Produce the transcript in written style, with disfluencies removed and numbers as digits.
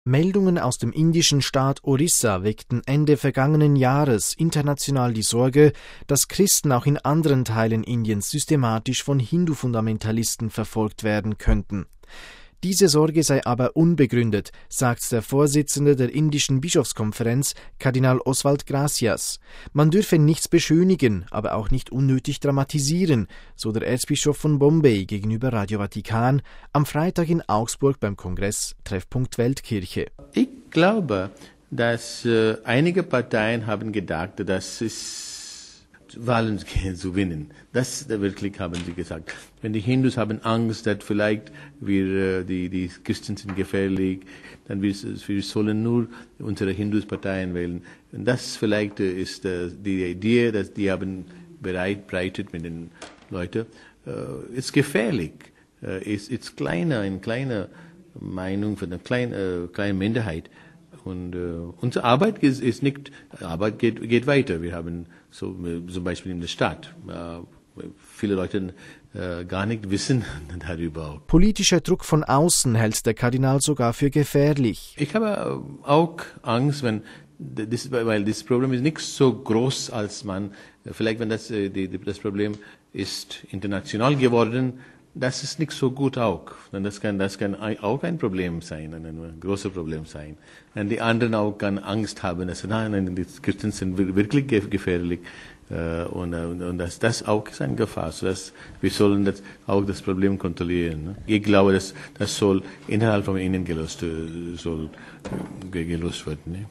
Meldungen aus dem indischen Staat Orissa weckten Ende vergangenen Jahres international die Sorge, dass Christen auch in anderen Teilen Indiens systematisch von Hindu-Fundamentalisten verfolgt werden könnten. Diese Sorge sei aber unbegründet, sagt der Vorsitzende der indischen Bischofskonferenz, Kardinal Oswald Gracias. Man dürfe nichts beschönigen, aber auch nicht unnötig dramatisieren, so der Erzbischof von Bombay gegenüber Radio Vatikan am Freitag in Augsburg beim Kongress Treffpunkt Weltkirche. Ich glaube, dass einige Parteien haben gedacht, dass es Wahlen zu gewinnen. Das wirklich haben sie gesagt. Wenn die Hindus haben Angst, dass vielleicht die Christen sind gefährlich, dann wir sollen nur unsere Hindus-Parteien wählen. Und das vielleicht ist die Idee, dass die haben bereitet mit den Leuten. Ist gefährlich. Ist eine kleine Meinung von einer kleinen Minderheit. Und unsere Arbeit ist nicht, Arbeit geht weiter. Wir haben zum Beispiel in der Stadt viele Leute gar nicht wissen darüber. Politischer Druck von außen hält der Kardinal sogar für gefährlich. Ich habe auch Angst, weil das Problem ist nicht so groß, als man vielleicht, wenn das Problem ist international geworden. Das ist nicht so gut auch. Das kann auch ein Problem sein, ein großes Problem sein. Und die anderen auch kann Angst haben, dass nein, die Christen sind wirklich gefährlich. Und das auch ist eine Gefahr. So dass wir sollen auch das Problem kontrollieren. Ich glaube, das soll innerhalb von ihnen gelöst werden.